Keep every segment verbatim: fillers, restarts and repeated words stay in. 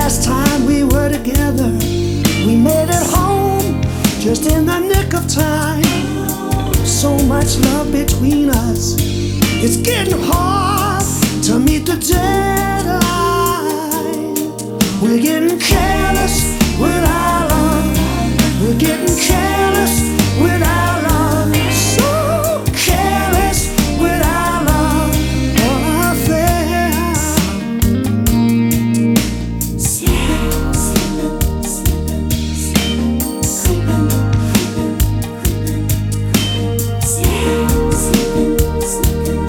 last time we were together, we made it home just in the nick of time. So much love between us, it's getting hard to meet the deadline. We're getting careless with our love. We're getting careless with our love. So careless with our love affair. Slipping, slipping, slipping, slipping, creeping, creeping, slipping, slipping, slipping,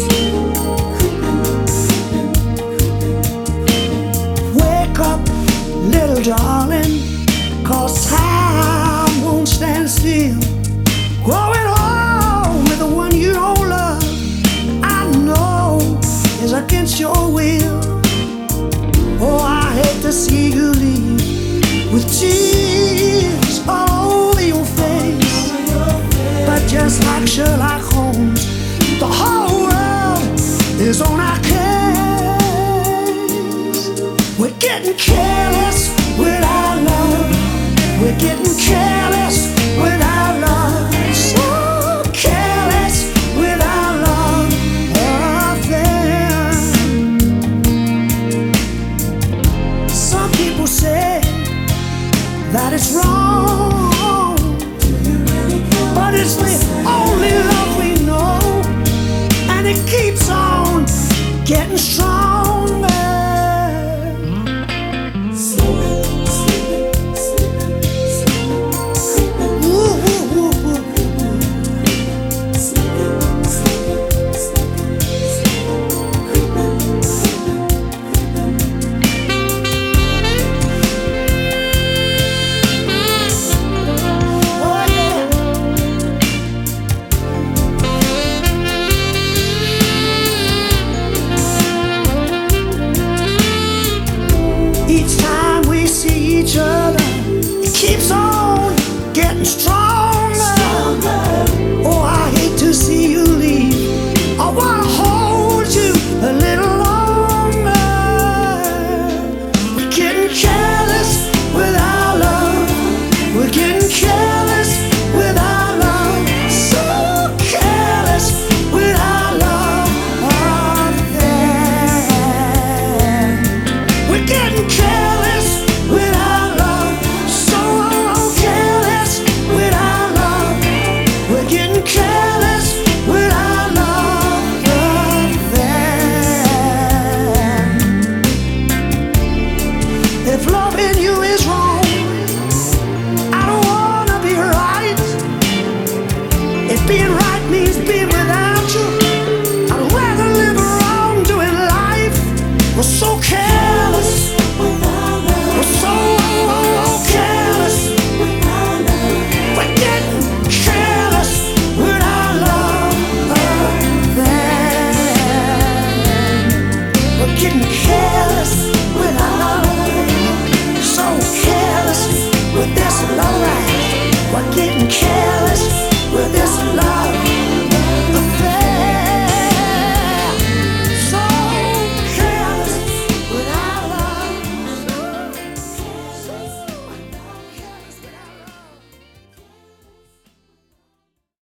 creeping, creeping. Wake up, little darling, 'cause time won't stand still. Going home with the one you don't love, I know is against your will. Oh, I hate to see you leave with tears all over your face. But just like Sherlock Holmes, the whole world is on our case. We're getting careless with our love. We're getting careless with our love. So careless with our love affair. Some people say that it's wrong, but it's the only love we know, and it keeps on getting stronger. Each time we see each other, it keeps on getting stronger. Oh, I hate to see you leave. I wanna hold you a little longer. We're getting careless with our love. We're getting careless with our love. So careless with our love. We're getting careless with our love. So careless with our love. We're getting careless with our love affair. If loving you is wrong, I don't wanna be right. If being right means being without you, I'd rather live wrong doing life. We're so careless. We're so careless. We're getting careless with our love affair. We're getting careless with our love. So careless with this love life. We're getting careless.